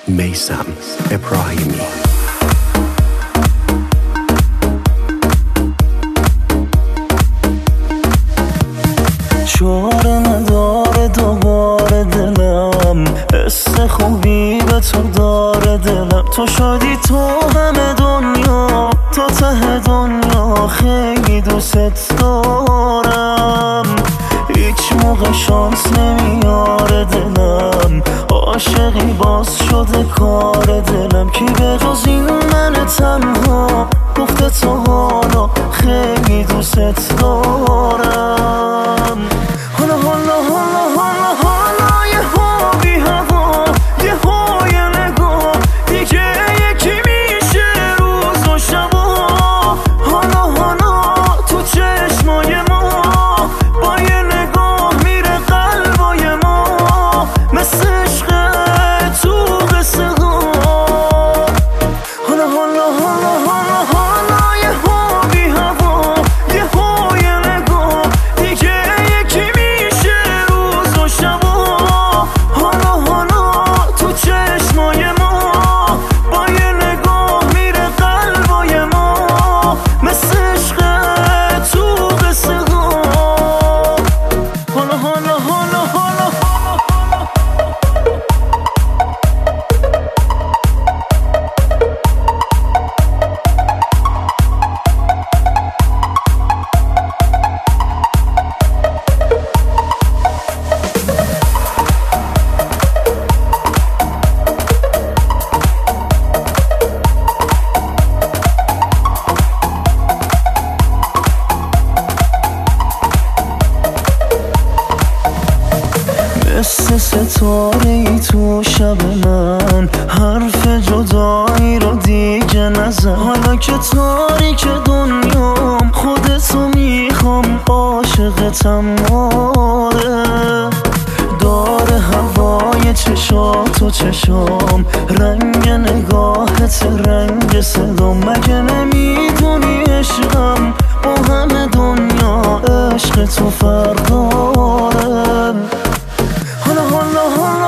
میثم ابراهیمی. چاره نداره دوباره دلم، حس خوبی به تو داره دلم. تو شدی تو همه دنیا، تا ته دنیا خیلی دوست دارم. هیچ موقع شانس نمیاره دلم، عاشقی باز شده کار دلم. کی به جز این من تنها گفته تو حالا خیلی دوست دارم. حالا حالا حالا حالا حالا یه ها بی هوا، یه های نگاه دیگه یکی میشه روز و شبا. حالا حالا تو چشمای ما با یه نگاه میره قلبای ما، مثل عشق تو قصه ها. حالا حالا حالا حالا حالا یه ها بی هوا، یه های نگاه دیگه یکی میشه روز و شبا. حالا حالا تو چشمای ما با یه نگاه میره قلبای ما، مثل عشق تو قصه ها. حالا حالا حالا حالا مثل ستاره ای تو شب من، حرف جدایی رو دیگه نزن. حالا که تاریک دنیام خودتو میخوام، عاشقتم آره. داره هوای چشات و چشام، رنگ نگاهت رنگ صدام. مگه نمیدونی عشقم با همه دنیا عشق تو فرق داره. حالا حالا حالا